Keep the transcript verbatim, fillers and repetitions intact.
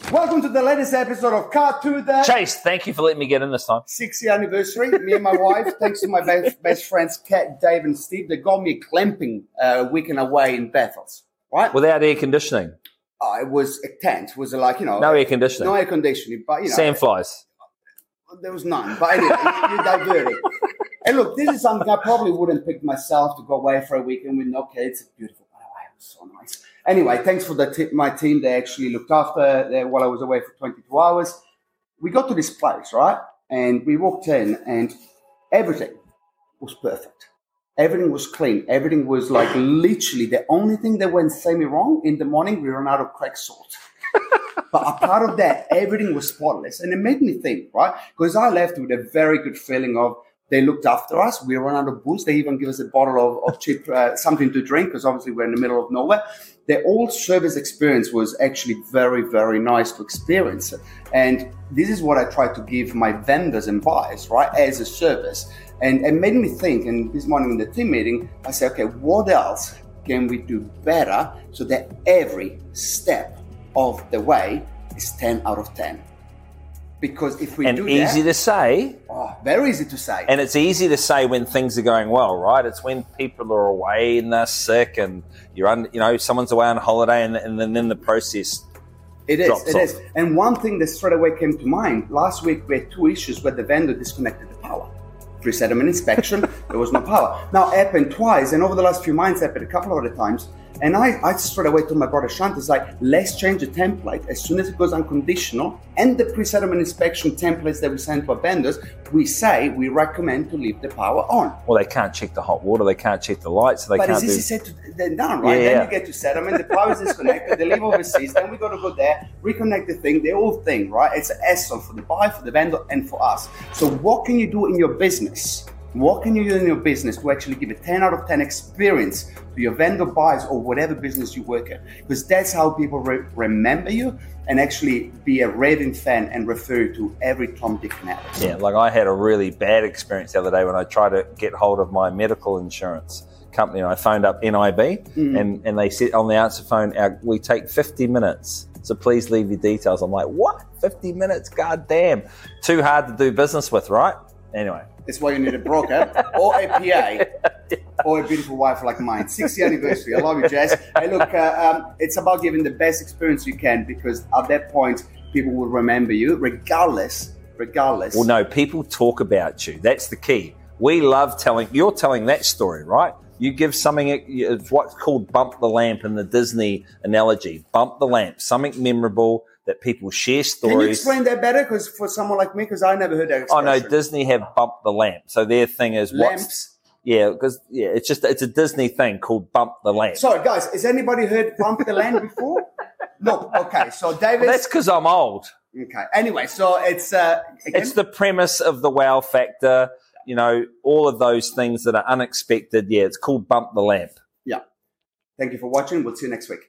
Welcome to the latest episode of Car to the Chase, thank you for letting me get in this time. sixth year anniversary. Me and my wife, thanks to my best, best friends, Kat, Dave, and Steve, they got me a clamping uh, weekend away in Bethels, right? Without air conditioning? Oh, it was a tent. It was like, you know. No air conditioning? No air conditioning, but, you know. Sandflies? There was none. But anyway, you, you diverted. And look, this is something I probably wouldn't pick myself to go away for a weekend with no kids. It's beautiful. By the way, it was so nice. Anyway, thanks for the t- my team. They actually looked after they, while I was away for twenty-two hours. We got to this place, right? And we walked in and everything was perfect. Everything was clean. Everything was like literally the only thing that went semi-wrong in the morning, we ran out of cracked salt. But apart of that, everything was spotless. And it made me think, right? Because I left with a very good feeling of they looked after us. We ran out of booze. They even give us a bottle of, of cheap, uh, something to drink because obviously we're in the middle of nowhere. The whole service experience was actually very, very nice to experience. And this is what I try to give my vendors and buyers, right, as a service. And it made me think, and this morning in the team meeting, I said, okay, what else can we do better so that every step of the way is ten out of ten? Because if we and do that... And easy to say. Oh, very easy to say. And it's easy to say when things are going well, right? It's when people are away and they're sick and you're under, you know, someone's away on holiday and, and then in the process It is, drops it off. is. And one thing that straight away came to mind, last week we had two issues where the vendor disconnected the power. Pre-settlement inspection, there was no power. Now, it happened twice, and over the last few months, it happened a couple of other times. And I, I straight away told my brother Shant, it's like, let's change the template. As soon as it goes unconditional, and the pre-settlement inspection templates that we send to our vendors, we say we recommend to leave the power on. Well, they can't check the hot water, they can't check the lights, so they but can't it's do... easy said to then done, right? Yeah. Then you get to settlement, the power is disconnected, they leave overseas, then we got to go there, reconnect the thing, the whole thing, right? It's an hassle for the buyer, for the vendor, and for us. So what can you do in your business? What can you do in your business to actually give a ten out of ten experience to your vendor buyers or whatever business you work at? Because that's how people re- remember you and actually be a raving fan and refer you to every Tom, Dick, and Harry. Yeah, like I had a really bad experience the other day when I tried to get hold of my medical insurance company and I phoned up N I B mm-hmm. and, and they said on the answer phone, our, we take fifty minutes. So please leave your details. I'm like, what? fifty minutes? God damn. Too hard to do business with, right? Anyway. That's why you need a broker or a P A or a beautiful wife like mine. sixtieth anniversary. I love you, Jess. Hey, look, uh, um, it's about giving the best experience you can because at that point, people will remember you regardless, regardless. Well, no, people talk about you. That's the key. We love telling, you're telling that story, right? You give something, it's what's called bump the lamp in the Disney analogy. Bump the lamp, something memorable that people share stories. Can you explain that better? Because for someone like me, because I never heard that expression. Oh no, Disney have bump the lamp. So their thing is lamps. What's, yeah, because yeah, it's just it's a Disney thing called bump the lamp. Sorry, guys, has anybody heard bump the lamp before? No. Okay, so David. Well, that's because I'm old. Okay. Anyway, so it's uh, again? It's the premise of the wow factor. You know, all of those things that are unexpected. Yeah, it's called bump the lamp. Yeah. Thank you for watching. We'll see you next week.